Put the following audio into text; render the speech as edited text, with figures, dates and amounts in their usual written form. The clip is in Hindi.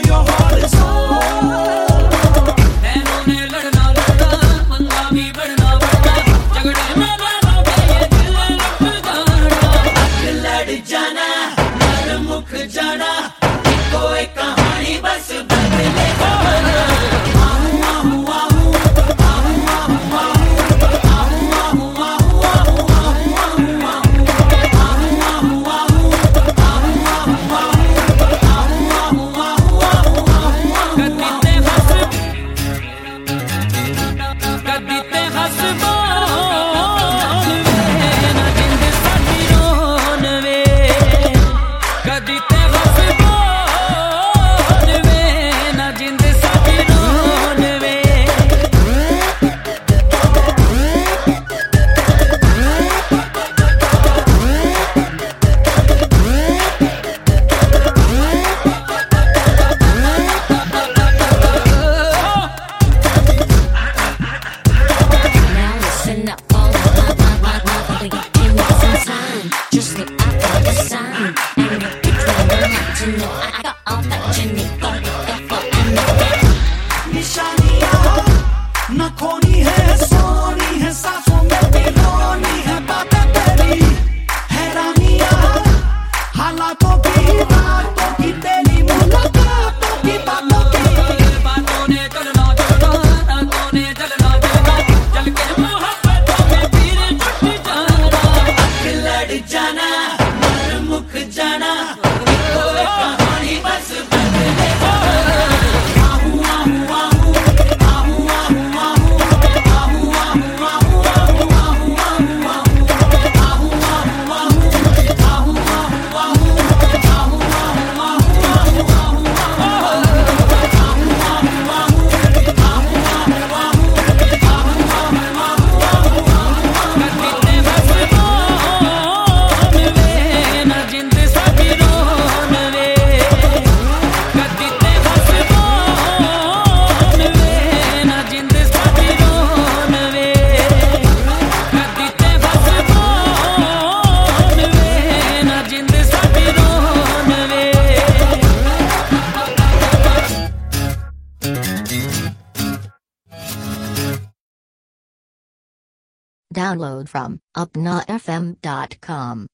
your heart is on. नैनों ने लड़ना लड़ना मंगा भी बढ़ना बढ़ना झगड़े में लड़ना पे ये दिल लग जाना अग लड़ जाना मर मुख जाना कोई कहानी बस बदले जमाना आहू आहू आहू आहू आहू आहू आहू आहू आहू न खोनी है सोनी है सांसों में पिरोनी है बातें तेरी हैरानियां हालातों की बातों की तेरी मुलाकातों की बातों ने चलना चलना रातों ने जलना जलना जल के मोहब्बतों में पीर जुट जाना अग लड़ जाना मर मुख जाना कोई कहानी बस बदले जमाना आहू आहू आहू आहू आहू आहू आहू आहू आहू आहू आहू Download from upnafm.com.